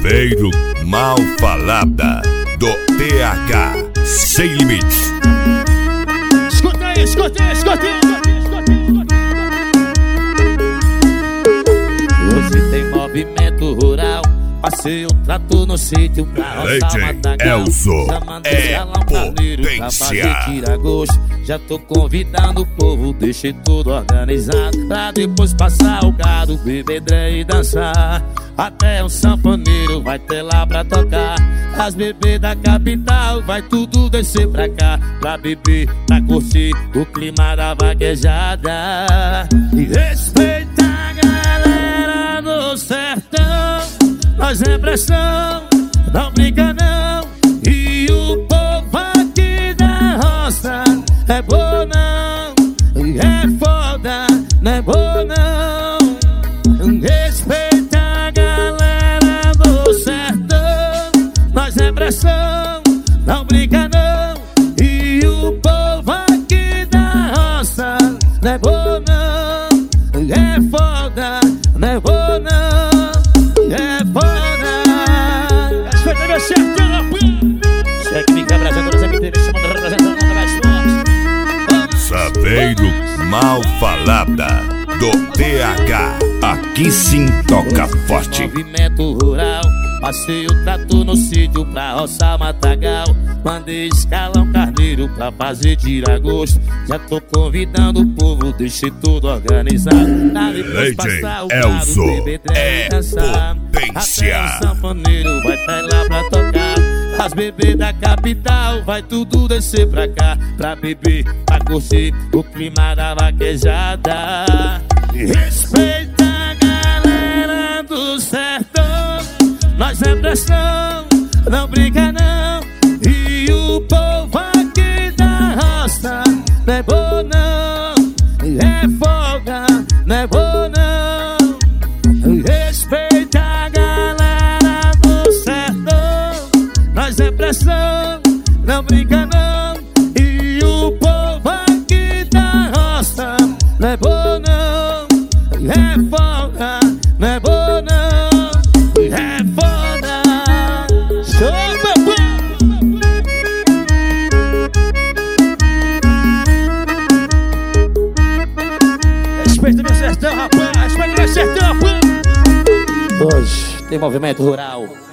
Saveiro Mal Falada do TH Sem Limites. Escuta aí, escuta aí, escuta aí. Hoje tem movimento rural, passei o trator no sítio pra roçar matagal. Chamando o salão carneiro pra fazer tira-gosto. Já tô convidando o povo, deixei tudo organizado pra depois passar o gado, beber dré e dançar. Até um sanfoneiro vai ter lá pra tocar. As bebês da capital vai tudo descer pra cá, pra beber, pra curtir o clima da vaquejada. E respeita a galera do sertão, nós é pressão, não brinca não. E o povo aqui da roça é bom não, é foda, não é bom não. Respeita a galera do sertão, nós é pressão, não brinca não. E o povo aqui da roça não é bom não, é foda, não é bom não, é foda. Respeita meu sertão, Cheque me quebra, já todas as MTV chamando representando mais forte. Saveiro Mal Falada do TH. Aqui sim toca forte. Movimento rural, passei o trator no sítio pra roçar matagal. Mandei escalão carneiro pra fazer tira-gosto. Já tô convidando o povo, deixei tudo organizado. Pra depois passar o gado, beber dré e dançar. Até o sanfoneiro vai tá lá pra tocar. As bebês da capital vai tudo descer pra cá, pra beber, pra curtir o clima da vaquejada. Respeita a galera do sertão, nós é pressão, não brinca não. E o povo aqui da roça não é bom não, é folga, não é bom não. Respeita a galera do sertão, nós é pressão, não brinca não. E o povo aqui da roça não é bom não, é foda, não é bom não, é foda. show, papai. Respeita meu sertão, rapaz. Respeita meu sertão, rapaz. Hoje tem movimento rural.